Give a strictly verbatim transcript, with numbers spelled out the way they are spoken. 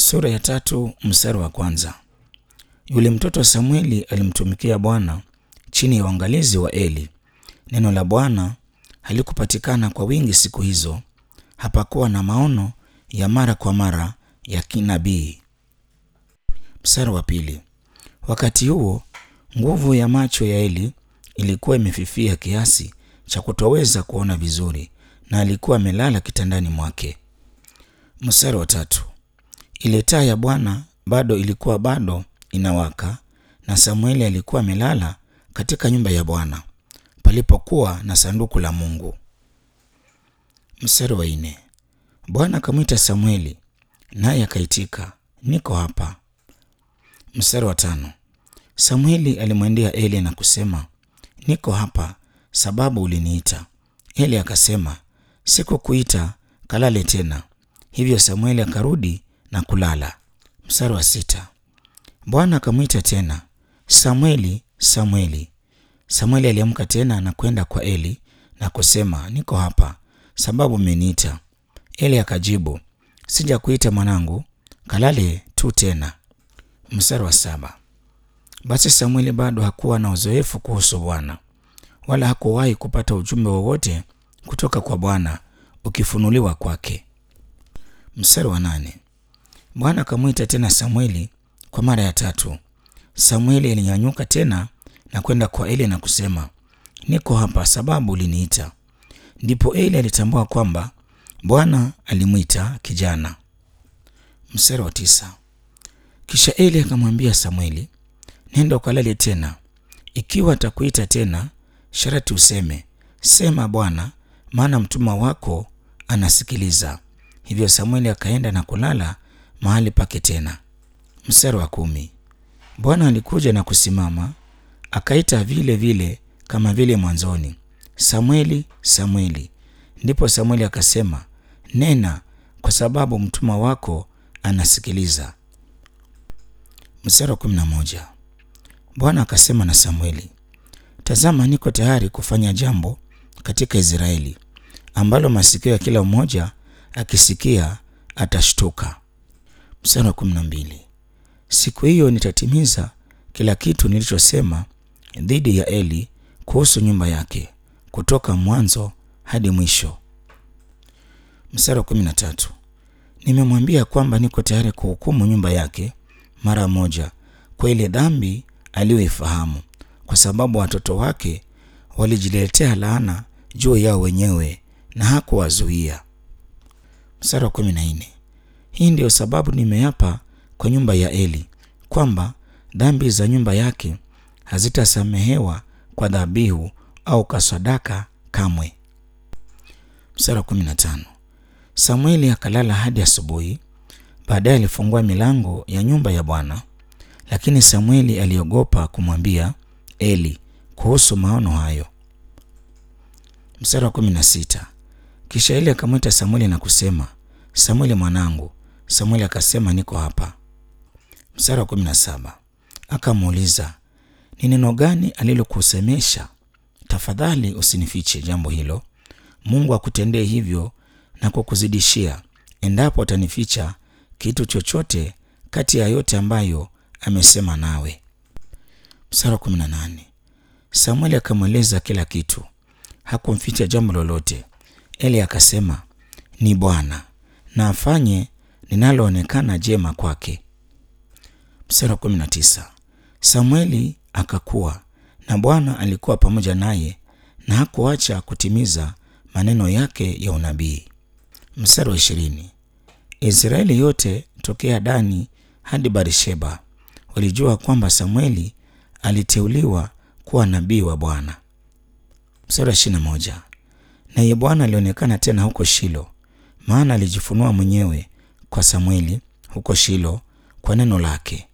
Sura ya tatu mstari wa kwanza. Yule mtoto Samueli alimtumikia Bwana chini ya uangalizi wa Eli. Neno la Bwana halikupatikana kwa wingi siku hizo. Hapakuwa na maono ya mara kwa mara ya kinabii. Mstari wa pili. Wakati huo nguvu ya macho ya Eli ilikuwa imefifia kiasi cha kutoweza kuona vizuri, na alikuwa amelala kitandani mwake. Mstari wa tatu. Ile taa ya Bwana bado ilikuwa bado inawaka, na Samueli alikuwa amelala katika nyumba ya Bwana palipokuwa na sanduku la Mungu. Mstari wa nne. Bwana akamwita Samueli, naye akaitika, niko hapa. Mstari wa tano. Samueli alimwendea Eli na kusema, niko hapa sababu uliniita. Eli akasema, sikukuita, kalale tena. Hivyo Samueli akarudi na kulala. Mstari wa sita. Bwana akamwita tena, Samueli, Samueli. Samueli aliamka tena na kwenda kwa Eli na kusema, niko hapa sababu umeniita. Eli akajibu, sijakuita mwanangu, kalale tu tena. Mstari wa saba. Basi Samueli bado hakuwa na uzoefu kuhusu Bwana, wala hakuwahi kupata ujumbe wowote kutoka kwa Bwana ukifunuliwa kwake. Mstari wa nane. Bwana akamwita tena Samueli kwa mara ya tatu. Samueli alinyanyuka tena na kwenda kwa Eli na kusema, niko hapa sababu uliniita. Ndipo Eli alitambua kwamba Bwana alimwita kijana. Mstari wa tisa. Kisha Eli akamwambia Samueli, nenda ukalale tena. Ikiwa atakuita tena, sharti useme, sema Bwana, maana mtumwa wako anasikiliza. Hivyo Samueli akaenda na kulala mahali pake tena. Mstari wa kumi. Bwana alikuja na kusimama, akaita vile vile kama vile mwanzoni, Samueli, Samueli. Ndipo Samueli akasema, nena, kwa sababu mtumwa wako anasikiliza. Mstari wa kumi na moja. Bwana akasema na Samueli, tazama, niko tayari kufanya jambo katika Israeli ambalo masikio ya kila mmoja akisikia atashtuka. Mstari wa kumi na mbili. Siku hiyo nitatimiza kila kitu nilichosema dhidi ya Eli kuhusu nyumba yake, kutoka mwanzo hadi mwisho. Mstari wa kumi na tatu. Nimemwambia kwamba niko tayari kuhukumu nyumba yake mara moja kwa ile dhambi aliyoifahamu, kwa sababu watoto wake walijiletea laana juu yao wenyewe na hakuwazuia. Mstari wa kumi na nne. Hii ndiyo sababu nimeapa kwa nyumba ya Eli kwamba dhambi za nyumba yake hazitasamehewa kwa dhabihu au kwa sadaka kamwe. Mstari wa kumi na tano. Samueli akalala hadi asubuhi. Baadaye alifungua milango ya nyumba ya Bwana, lakini Samueli aliogopa kumwambia Eli kuhusu maono hayo. Mstari wa kumi na sita. Kisha Eli akamwita Samueli na kusema, Samueli mwanangu. Samueli akasema, niko hapa. Mstari wa kumi na saba. Akamuuliza, ni neno gani alilokusemesha? Tafadhali usinifiche jambo hilo. Mungu akutendee hivyo na kukuzidishia, endapo atanificha kitu chochote kati ya yote ambayo amesema nawe. Mstari wa kumi na nane. Samueli akamweleza kila kitu, hakumficha jambo lolote. Eli akasema, ni Bwana, na afanye linaloonekana jema kwake. Mstari wa kumi na tisa. Samueli akakuwa, na Bwana alikuwa pamoja naye, na hakuacha kutimiza maneno yake ya unabii. Mstari wa ishirini. Israeli yote tokea Dani hadi Barisheba walijua kwamba Samueli aliteuliwa kuwa nabii wa Bwana. Mstari wa ishirini na moja. Naye Bwana alionekana tena huko Shilo, maana alijifunua mwenyewe kwa Samueli huko Shilo kwa neno lake.